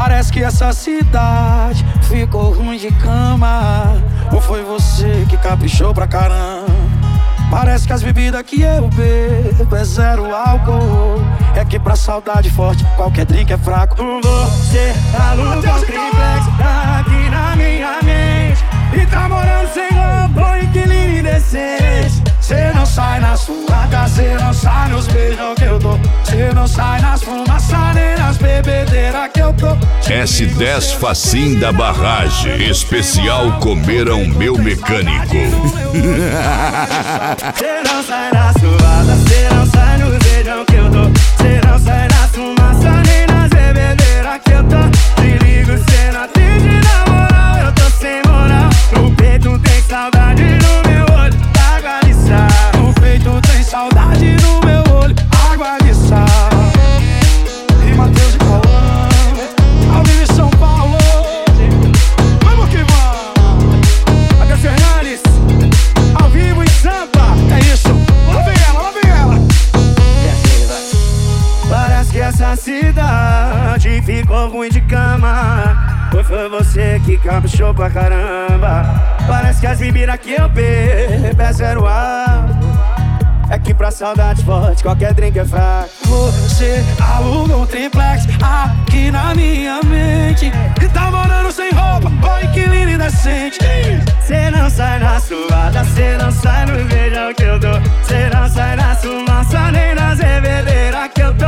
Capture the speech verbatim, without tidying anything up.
Parece que essa cidade ficou ruim de cama. Ou foi você que caprichou pra caramba? Parece que as bebidas que eu bebo é zero álcool. É que pra saudade forte qualquer drink é fraco. Você aluga um triplex aqui na minha mente e tá morando sem roupa, inquilino indecente. Cê não sai na sua casa, cê não sai nos beijos que eu dou. Cê não sai nas fumaças nem nas bebedeiras que eu tô. S dez Facim da Barragem, especial Comeram Meu Mecânico. Cê não sai na suada, cê não sai nos beijos que eu dou. Cê não sai nas fumaças nem nas bebedeiras que eu tô. Te ligo, cê não atende na moral, eu tô sem moral. No peito tem saudade, no meu olho água de sal. No peito tem saudade, no meu olho água de sal. E Matheus e Paulão, ao vivo em São Paulo. Vamos que vamos. Matheus Fernandes, ao vivo em Sampa. É isso, lá vem ela, lá vem ela. E assim vai. Parece que essa cidade ficou ruim de cama. Ou foi você que caprichou pra caramba? Parece que as bebidas que eu bebo é zero álcool. É que pra saudade forte qualquer drink é fraco. Você aluga um triplex aqui na minha mente e tá morando sem roupa, ó, inquilino indecente. Cê não sai na suada, cê não sai no beijão que eu dou. Cê não sai na fumaça nem nas bebedeiras que eu tô.